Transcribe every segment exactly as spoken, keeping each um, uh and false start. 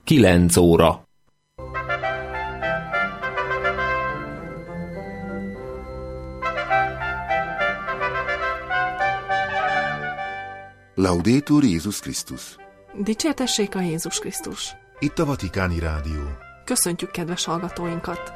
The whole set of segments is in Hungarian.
kilenc óra. Laudetur Jézus Krisztus! Dicsértessék a Jézus Krisztus! Itt a Vatikáni Rádió. Köszöntjük kedves hallgatóinkat!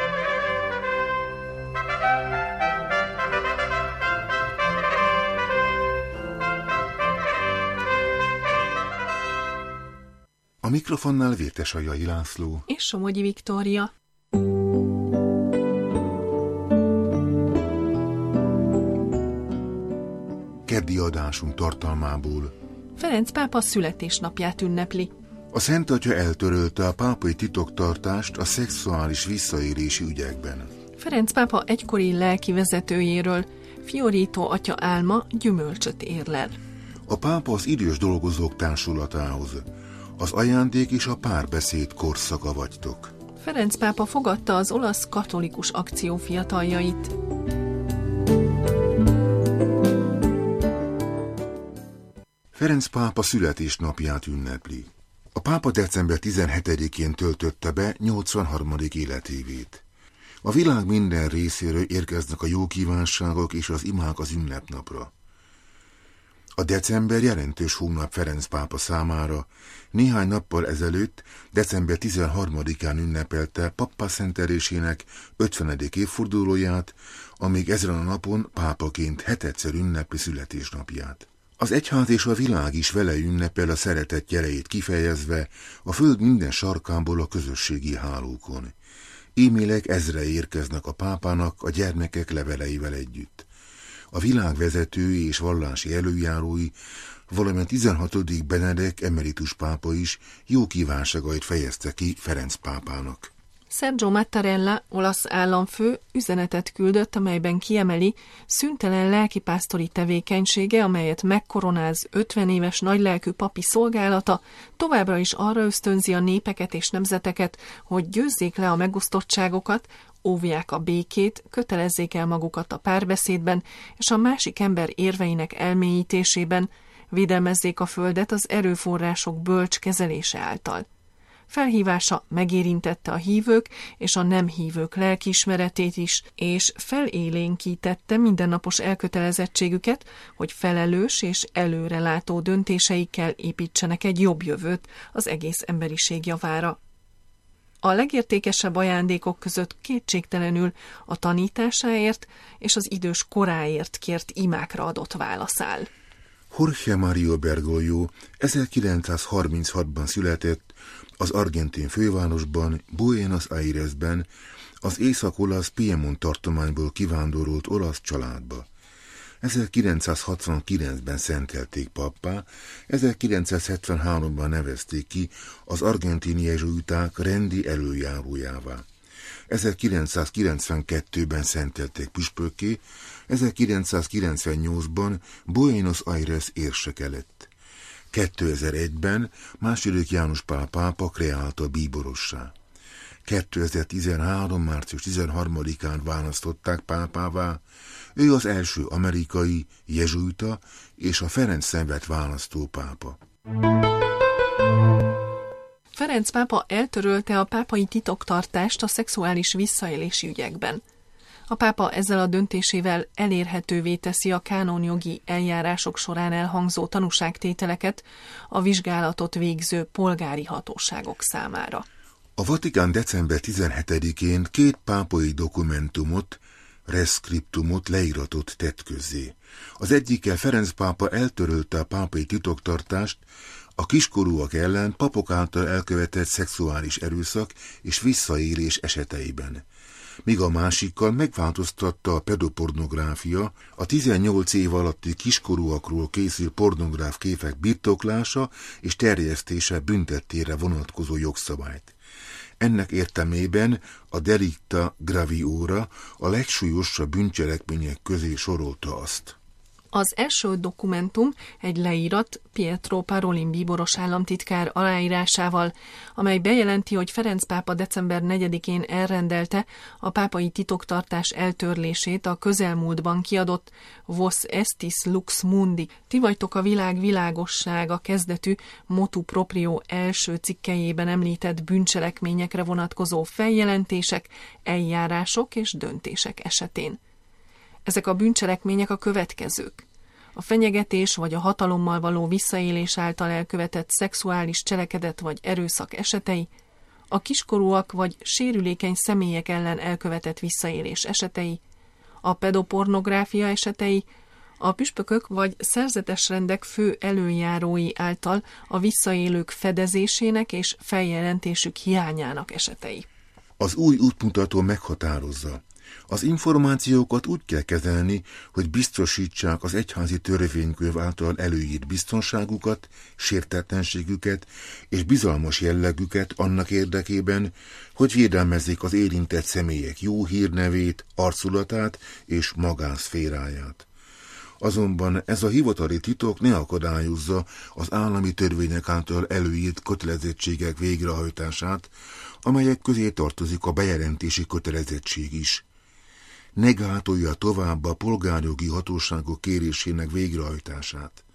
A mikrofonnál Vértesajai László és Somogyi Viktória. Keddi adásunk tartalmából: Ferenc pápa születésnapját ünnepli. A Szent Atya eltörölte a pápai titoktartást a szexuális visszaélési ügyekben. Ferenc pápa egykori lelki vezetőjéről Fiorito atya álma gyümölcsöt érlel. A pápa az idős dolgozók társulatához: az ajándék és a párbeszéd korszaka vagytok. Ferenc pápa fogadta az olasz katolikus akció fiataljait. Ferenc pápa születésnapját ünnepli. A pápa december tizenhetedikén töltötte be nyolcvanharmadik életévét. A világ minden részéről érkeznek a jó kívánságok és az imák az ünnepnapra. A december jelentős hónap Ferenc pápa számára. Néhány nappal ezelőtt, december tizenharmadikán ünnepelte pappá szentelésének ötvenedik évfordulóját, amíg ezen a napon pápaként hetedszer ünnepli születésnapját. Az egyház és a világ is vele ünnepel a szeretet jeleit kifejezve a föld minden sarkából a közösségi hálókon. E-mailek ezre érkeznek a pápának a gyermekek leveleivel együtt. A világ vezetői és vallási előjárói, valamint tizenhatodik Benedek emeritus pápa is jó kívánságait fejezte ki Ferenc pápának. Sergio Mattarella, olasz államfő üzenetet küldött, amelyben kiemeli szüntelen lelkipásztori tevékenysége, amelyet megkoronáz ötven éves nagylelkű papi szolgálata, továbbra is arra ösztönzi a népeket és nemzeteket, hogy győzzék le a megosztottságokat, óvják a békét, kötelezzék el magukat a párbeszédben és a másik ember érveinek elmélyítésében, védelmezzék a földet az erőforrások bölcs kezelése által. Felhívása megérintette a hívők és a nem hívők lelkiismeretét is, és felélénkítette mindennapos elkötelezettségüket, hogy felelős és előrelátó döntéseikkel építsenek egy jobb jövőt az egész emberiség javára. A legértékesebb ajándékok között kétségtelenül a tanításáért és az idős koráért kért imákra adott válasz áll. Jorge Mario Bergoglio ezerkilencszázharminchatban született az argentin fővárosban, Buenos Airesben, az észak-olasz Piemont tartományból kivándorolt olasz családba. ezerkilencszázhatvankilencben szentelték pappá, ezerkilencszázhetvenháromban nevezték ki az argentin jezsuiták rendi előjárójává. ezerkilencszázkilencvenkettőben szentelték püspökké, ezerkilencszázkilencvennyolcban Buenos Aires érseke lett. kétezer-egyben második János Pál pápa kreálta bíborossá. kétezer-tizenhárom. március tizenharmadikán választották pápává, ő az első amerikai, jezsuita és a Ferenc szenvet választó pápa. Ferenc pápa eltörölte a pápai titoktartást a szexuális visszaélési ügyekben. A pápa ezzel a döntésével elérhetővé teszi a kánonjogi eljárások során elhangzó tanúságtételeket a vizsgálatot végző polgári hatóságok számára. A Vatikán december tizenhetedikén két pápai dokumentumot, reszkriptumot, leíratot tett közzé. Az egyikkel Ferenc pápa eltörölte a pápai titoktartást a kiskorúak ellen papok által elkövetett szexuális erőszak és visszaélés eseteiben, míg a másikkal megváltoztatta a pedopornográfia, a tizennyolc év alatti kiskorúakról készült pornográf képek birtoklása és terjesztése büntettére vonatkozó jogszabályt. Ennek értelmében a delicta graviora a legsúlyosabb bűncselekmények közé sorolta azt. Az első dokumentum egy leírat Pietro Parolin bíboros államtitkár aláírásával, amely bejelenti, hogy Ferenc pápa december negyedikén elrendelte a pápai titoktartás eltörlését a közelmúltban kiadott Vos estis lux mundi, ti vagytok a világ világossága kezdetű motu proprio első cikkelyében említett bűncselekményekre vonatkozó feljelentések, eljárások és döntések esetén. Ezek a bűncselekmények a következők. A fenyegetés vagy a hatalommal való visszaélés által elkövetett szexuális cselekedet vagy erőszak esetei, a kiskorúak vagy sérülékeny személyek ellen elkövetett visszaélés esetei, a pedopornográfia esetei, a püspökök vagy szerzetes rendek fő előjárói által a visszaélők fedezésének és feljelentésük hiányának esetei. Az új útmutató meghatározza: az információkat úgy kell kezelni, hogy biztosítsák az egyházi törvénykönyv által előírt biztonságukat, sértetlenségüket és bizalmas jellegüket annak érdekében, hogy védelmezzék az érintett személyek jó hírnevét, arculatát és magánszféráját. Azonban ez a hivatali titok ne akadályozza az állami törvények által előírt kötelezettségek végrehajtását, amelyek közé tartozik a bejelentési kötelezettség is. Ne gátolja tovább a polgárjogi hatóságok kérésének végrehajtását.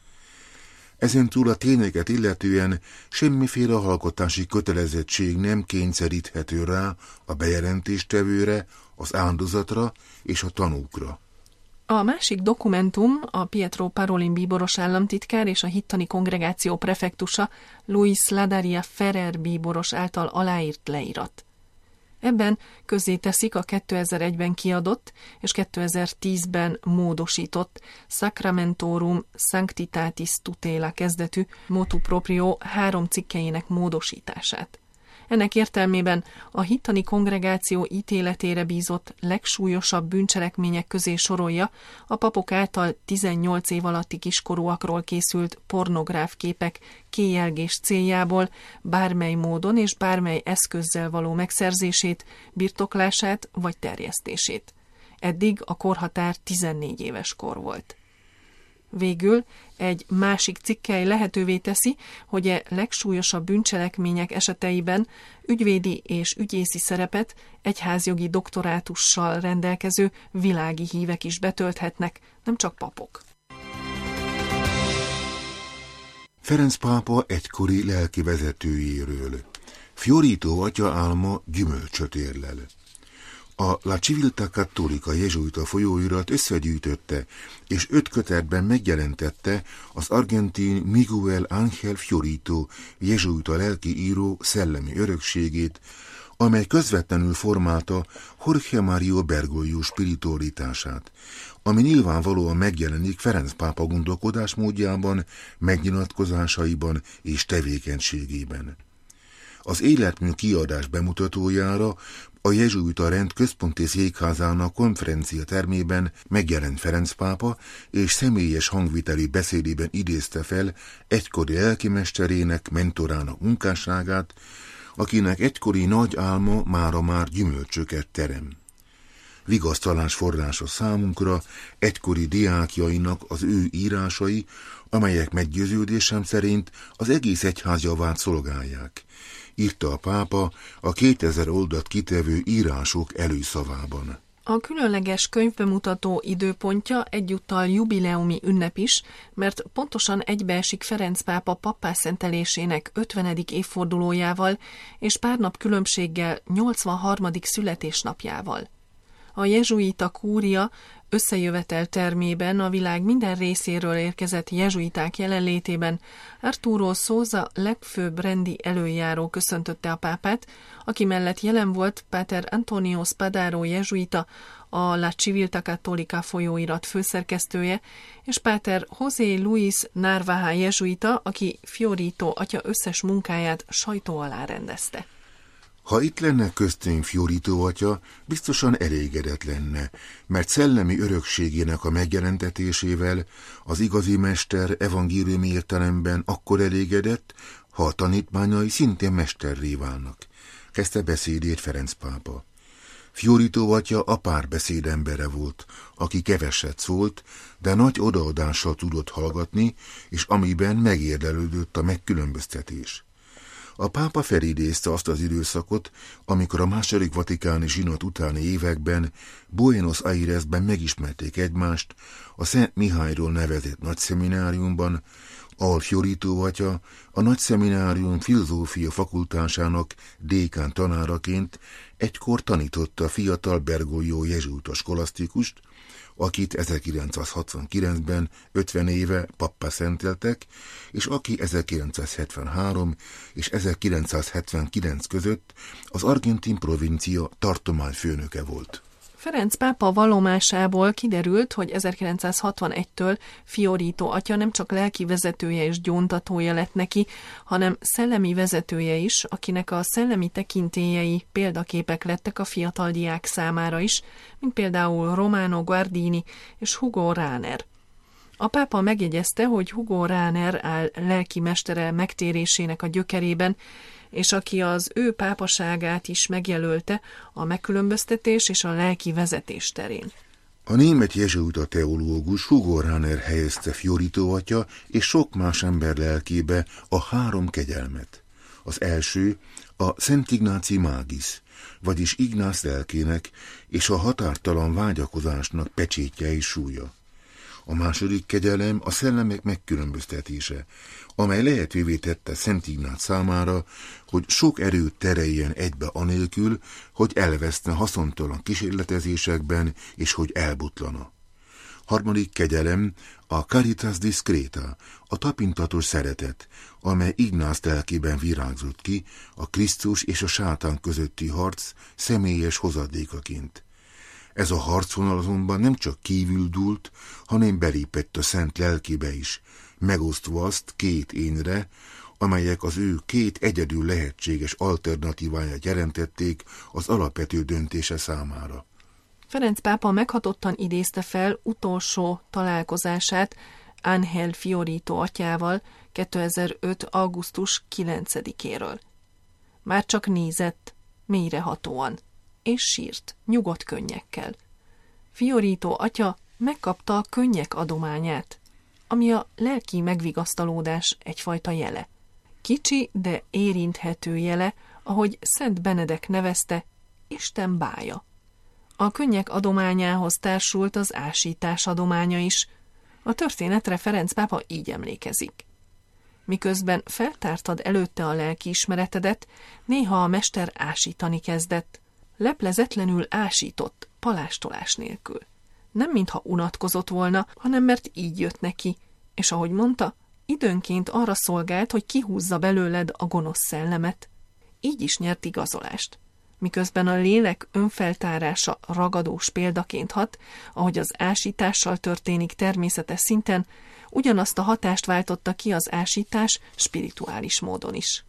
Ezen túl a tényeket illetően semmiféle alkotási kötelezettség nem kényszeríthető rá a bejelentéstevőre, az áldozatra és a tanúkra. A másik dokumentum a Pietro Parolin bíboros államtitkár és a hittani kongregáció prefektusa Luis Ladaria Ferrer bíboros által aláírt leírat. Ebben közzéteszik a kétezer-egyben kiadott és kétezer-tízben módosított Sacramentorum Sanctitatis Tutela kezdetű motu proprio három cikkeinek módosítását. Ennek értelmében a hittani kongregáció ítéletére bízott legsúlyosabb bűncselekmények közé sorolja a papok által tizennyolc év alatti kiskorúakról készült pornográf képek kéjelgés céljából bármely módon és bármely eszközzel való megszerzését, birtoklását vagy terjesztését. Eddig a korhatár tizennégy éves kor volt. Végül egy másik cikkely lehetővé teszi, hogy a legsúlyosabb bűncselekmények eseteiben ügyvédi és ügyészi szerepet egyházjogi doktorátussal rendelkező világi hívek is betölthetnek, nem csak papok. Ferenc pápa egykori lelki vezetőjéről. Fiorito atya álma gyümölcsöt érlel. A La Civiltà Cattolica jezsuita folyóirat összegyűjtötte, és öt kötetben megjelentette az argentin Miguel Ángel Fiorito jezsuita lelki író szellemi örökségét, amely közvetlenül formálta Jorge Mario Bergoglio spiritualitását, ami nyilvánvalóan megjelenik Ferenc pápa gondolkodásmódjában, megnyilatkozásaiban és tevékenységében. Az életmű kiadás bemutatójára a jezsuita rend központi székházának konferencia termében megjelent Ferenc pápa, és személyes hangviteli beszédében idézte fel egykori lelkimesterének, mentorának munkásságát, akinek egykori nagy álma mára már gyümölcsöket terem. Vigasztalás forrása számunkra egykori diákjainak az ő írásai, amelyek meggyőződésem szerint az egész egyház javát szolgálják, írta a pápa a kétezer oldalt kitevő írások előszavában. A különleges könyvbemutató időpontja egyúttal jubileumi ünnep is, mert pontosan egybeesik Ferenc pápa pappászentelésének ötvenedik évfordulójával és pár nap különbséggel nyolcvanharmadik születésnapjával. A jezsuita kúria összejövetel termében a világ minden részéről érkezett jezsuiták jelenlétében Arturo Souza legfőbb rendi előjáró köszöntötte a pápát, aki mellett jelen volt Páter Antonio Spadaro jezsuita, a La Civiltà Cattolica folyóirat főszerkesztője, és Páter José Luis Narvaja jezsuita, aki Fiorito atya összes munkáját sajtó alá rendezte. Ha itt lenne köztünk Fiorito atya, biztosan elégedett lenne, mert szellemi örökségének a megjelentetésével az igazi mester evangéliumi értelemben akkor elégedett, ha a tanítmányai szintén mesterré válnak, kezdte beszédét Ferenc pápa. Fiorito atya a párbeszéd embere volt, aki keveset szólt, de nagy odaadással tudott hallgatni, és amiben megérdelődött a megkülönböztetés. A pápa felidézte azt az időszakot, amikor a második vatikáni zsinat utáni években Buenos Airesben megismerték egymást a Szent Mihályról nevezett nagyszemináriumban, ahol Fiorito atya a nagyszeminárium filozófia fakultásának dékán tanáraként egykor tanította a fiatal Bergoglio jezsuita skolasztikust, akit ezerkilencszázhatvankilencben ötven éve pappá szenteltek, és aki ezerkilencszázhetvenhárom és ezerkilencszázhetvenkilenc között az argentin provincia tartományfőnöke volt. Ferenc pápa vallomásából kiderült, hogy ezerkilencszázhatvanegytől Fiorito atya nem csak lelki vezetője és gyóntatója lett neki, hanem szellemi vezetője is, akinek a szellemi tekintélyei példaképek lettek a fiatal diák számára is, mint például Romano Guardini és Hugo Rahner. A pápa megjegyezte, hogy Hugo Rahner áll lelki mestere megtérésének a gyökerében, és aki az ő pápaságát is megjelölte a megkülönböztetés és a lelki vezetés terén. A német jezsuita teológus Hugo Rahner helyezte Fiorito atya és sok más ember lelkébe a három kegyelmet. Az első a Szent Ignáci Mágis, vagyis Ignász lelkének és a határtalan vágyakozásnak pecsétje és súlya. A második kegyelem a szellemek megkülönböztetése, amely lehetővé tette Szent Ignác számára, hogy sok erőt tereljen egybe anélkül, hogy elveszne haszontalan kísérletezésekben, és hogy elbutlana. Harmadik kegyelem a Caritas Discreta, a tapintatos szeretet, amely Ignác lelkében virágzott ki a Krisztus és a sátán közötti harc személyes hozadékaként. Ez a harcvonal azonban nem csak kívül dúlt, hanem belépett a szent lelkébe is, megosztva azt két énre, amelyek az ő két egyedül lehetséges alternatíváját jelentették az alapvető döntése számára. Ferenc pápa meghatottan idézte fel utolsó találkozását Ángel Fiorito atyával kétezer-öt. augusztus kilencedikéről. Már csak nézett, mélyrehatóan, és sírt, nyugodt könnyekkel. Fiorito atya megkapta a könnyek adományát, ami a lelki megvigasztalódás egyfajta jele. Kicsi, de érinthető jele, ahogy Szent Benedek nevezte, Isten bája. A könnyek adományához társult az ásítás adománya is. A történetre Ferenc pápa így emlékezik. Miközben feltártad előtte a lelkiismeretedet, néha a mester ásítani kezdett. Leplezetlenül ásított, palástolás nélkül. Nem mintha unatkozott volna, hanem mert így jött neki, és ahogy mondta, időnként arra szolgált, hogy kihúzza belőled a gonosz szellemet. Így is nyert igazolást. Miközben a lélek önfeltárása ragadós példaként hat, ahogy az ásítással történik természetes szinten, ugyanazt a hatást váltotta ki az ásítás spirituális módon is.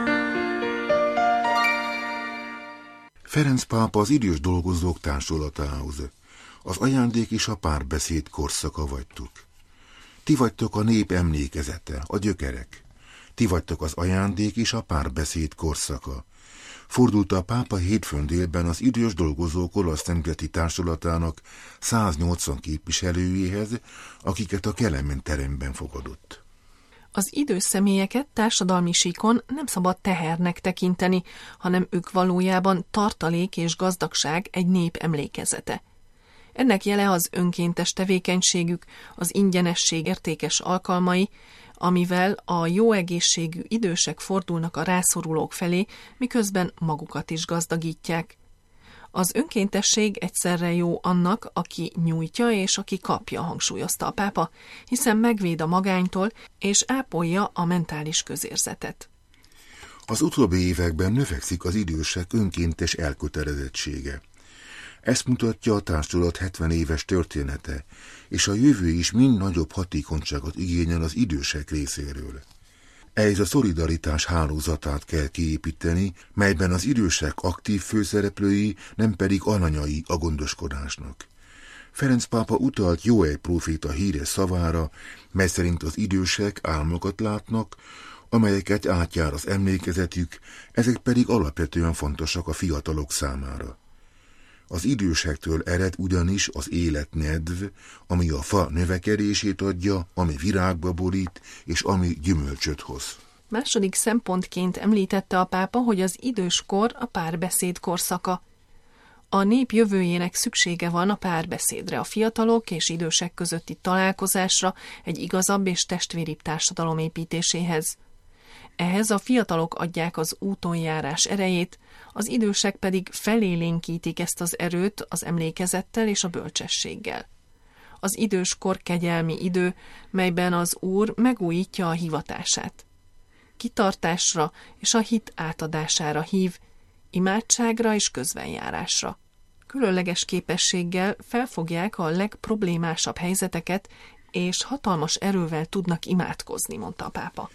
Ferenc pápa az idős dolgozók társulatához. Az ajándék és a párbeszéd korszaka vagytok. Ti vagytok a nép emlékezete, a gyökerek. Ti vagytok az ajándék és a párbeszéd korszaka. Fordult a pápa hétfőn délben az idős dolgozók olasz nemzeti társulatának száznyolcvan képviselőjéhez, akiket a Kelemen teremben fogadott. Az idős személyeket társadalmi síkon nem szabad tehernek tekinteni, hanem ők valójában tartalék és gazdagság egy nép emlékezete. Ennek jele az önkéntes tevékenységük, az ingyenesség értékes alkalmai, amivel a jó egészségű idősek fordulnak a rászorulók felé, miközben magukat is gazdagítják. Az önkéntesség egyszerre jó annak, aki nyújtja és aki kapja, hangsúlyozta a pápa, hiszen megvéd a magánytól és ápolja a mentális közérzetet. Az utóbbi években növekszik az idősek önkéntes elkötelezettsége. Ezt mutatja a társulat hetven éves története, és a jövő is mind nagyobb hatékonyságot igényel az idősek részéről. Ehhez a szolidaritás hálózatát kell kiépíteni, melyben az idősek aktív főszereplői, nem pedig alanyai a gondoskodásnak. Ferenc pápa utalt Jóel próféta híres szavára, mely szerint az idősek álmokat látnak, amelyeket átjár az emlékezetük, ezek pedig alapvetően fontosak a fiatalok számára. Az idősektől ered ugyanis az életnedv, ami a fa növekedését adja, ami virágba borít, és ami gyümölcsöt hoz. Második szempontként említette a pápa, hogy az időskor a párbeszéd korszaka. A nép jövőjének szüksége van a párbeszédre, a fiatalok és idősek közötti találkozásra, egy igazabb és testvéribb társadalom építéséhez. Ehhez a fiatalok adják az útonjárás erejét, az idősek pedig felélénkítik ezt az erőt az emlékezettel és a bölcsességgel. Az időskor kegyelmi idő, melyben az Úr megújítja a hivatását. Kitartásra és a hit átadására hív, imádságra és közbenjárásra. Különleges képességgel felfogják a legproblémásabb helyzeteket, és hatalmas erővel tudnak imádkozni, mondta a pápa.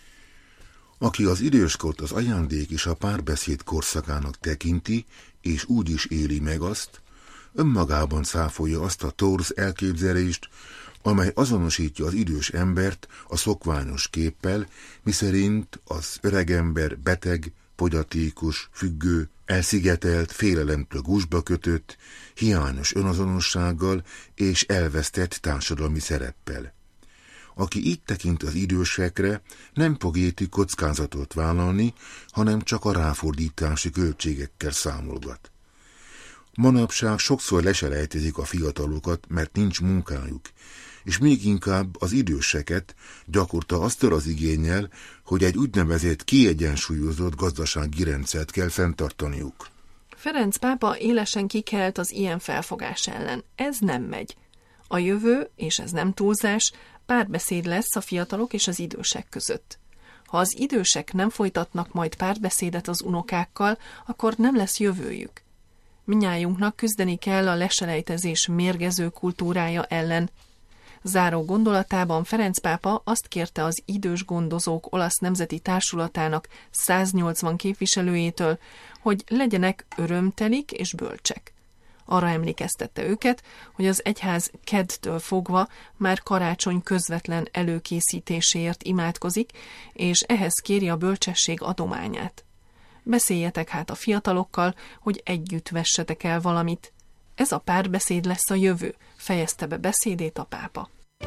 Aki az időskort az ajándék és a párbeszéd korszakának tekinti, és úgy is éli meg azt, önmagában cáfolja azt a torz elképzelést, amely azonosítja az idős embert a szokványos képpel, miszerint az öregember beteg, fogyatékos, függő, elszigetelt, félelemtől gúzsba kötött, hiányos önazonossággal és elvesztett társadalmi szereppel. Aki így tekint az idősekre, nem fog érti kockázatot vállalni, hanem csak a ráfordítási költségekkel számolgat. Manapság sokszor leselejtezik a fiatalokat, mert nincs munkájuk, és még inkább az időseket gyakorta aztól az igénnyel, hogy egy úgynevezett kiegyensúlyozott gazdasági rendszert kell fenntartaniuk. Ferenc pápa élesen kikelt az ilyen felfogás ellen. Ez nem megy. A jövő, és ez nem túlzás, párbeszéd lesz a fiatalok és az idősek között. Ha az idősek nem folytatnak majd párbeszédet az unokákkal, akkor nem lesz jövőjük. Mindnyájunknak küzdeni kell a leselejtezés mérgező kultúrája ellen. Záró gondolatában Ferenc pápa azt kérte az Idős Gondozók Olasz Nemzeti Társulatának száznyolcvan képviselőjétől, hogy legyenek örömtelik és bölcsek. Arra emlékeztette őket, hogy az egyház keddtől fogva már karácsony közvetlen előkészítéséért imádkozik, és ehhez kéri a bölcsesség adományát. Beszéljetek hát a fiatalokkal, hogy együtt vessetek el valamit. Ez a párbeszéd lesz a jövő, fejezte be beszédét a pápa.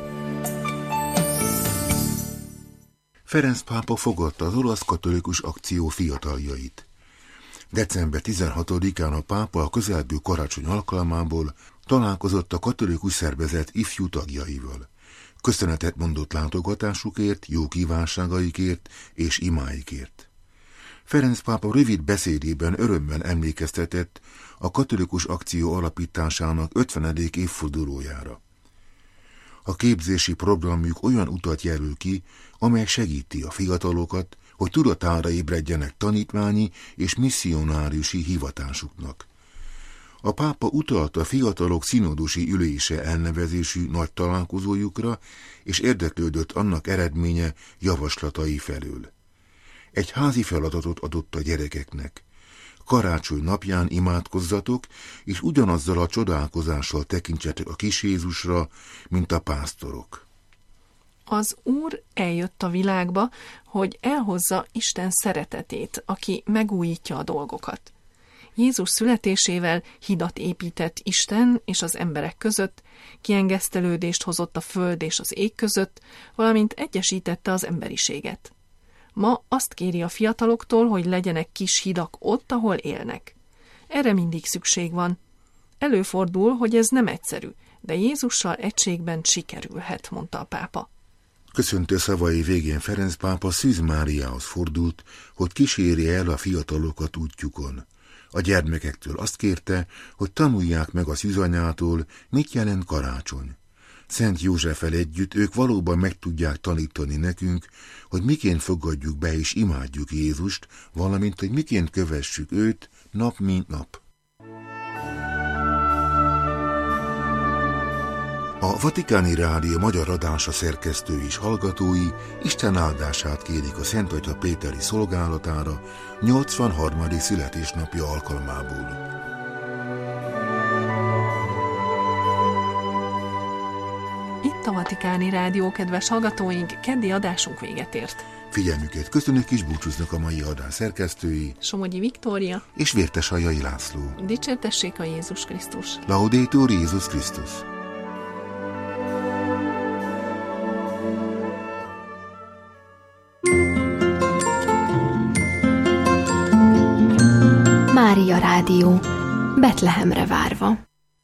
Ferenc pápa fogadta az olasz katolikus akció fiataljait. december tizenhatodikán a pápa a közelgő karácsony alkalmából találkozott a katolikus szervezet ifjú tagjaival. Köszönetet mondott látogatásukért, jó kívánságaikért és imáikért. Ferenc pápa rövid beszédében örömmel emlékeztetett a katolikus akció alapításának ötvenedik évfordulójára. A képzési programjuk olyan utat jelöl ki, amely segíti a fiatalokat, hogy tudatára ébredjenek tanítványi és misszionáriusi hivatásuknak. A pápa utalt a fiatalok szinodusi ülése elnevezésű nagy találkozójukra, és érdeklődött annak eredménye javaslatai felől. Egy házi feladatot adott a gyerekeknek. Karácsony napján imádkozzatok, és ugyanazzal a csodálkozással tekintsetek a kis Jézusra, mint a pásztorok. Az Úr eljött a világba, hogy elhozza Isten szeretetét, aki megújítja a dolgokat. Jézus születésével hidat épített Isten és az emberek között, kiengesztelődést hozott a föld és az ég között, valamint egyesítette az emberiséget. Ma azt kéri a fiataloktól, hogy legyenek kis hidak ott, ahol élnek. Erre mindig szükség van. Előfordul, hogy ez nem egyszerű, de Jézussal egységben sikerülhet, mondta a pápa. Köszöntő szavai végén Ferenc pápa Szűz Máriához fordult, hogy kísérje el a fiatalokat útjukon. A gyermekektől azt kérte, hogy tanulják meg a szűzanyától, mit jelent karácsony. Szent Józseffel együtt ők valóban meg tudják tanítani nekünk, hogy miként fogadjuk be és imádjuk Jézust, valamint, hogy miként kövessük őt nap mint nap. A Vatikáni Rádió magyar adása szerkesztő és hallgatói Isten áldását kérik a Szent Atya Péteri szolgálatára nyolcvanharmadik születésnapja alkalmából. Itt a Vatikáni Rádió, kedves hallgatóink, keddi adásunk véget ért. Figyelmüket köszönök is búcsúznak a mai adás szerkesztői, Somogyi Viktória és Vértesajai László. Dicsértessék a Jézus Krisztus. Laudetur Jézus Krisztus. Mária Rádió, Betlehemre várva.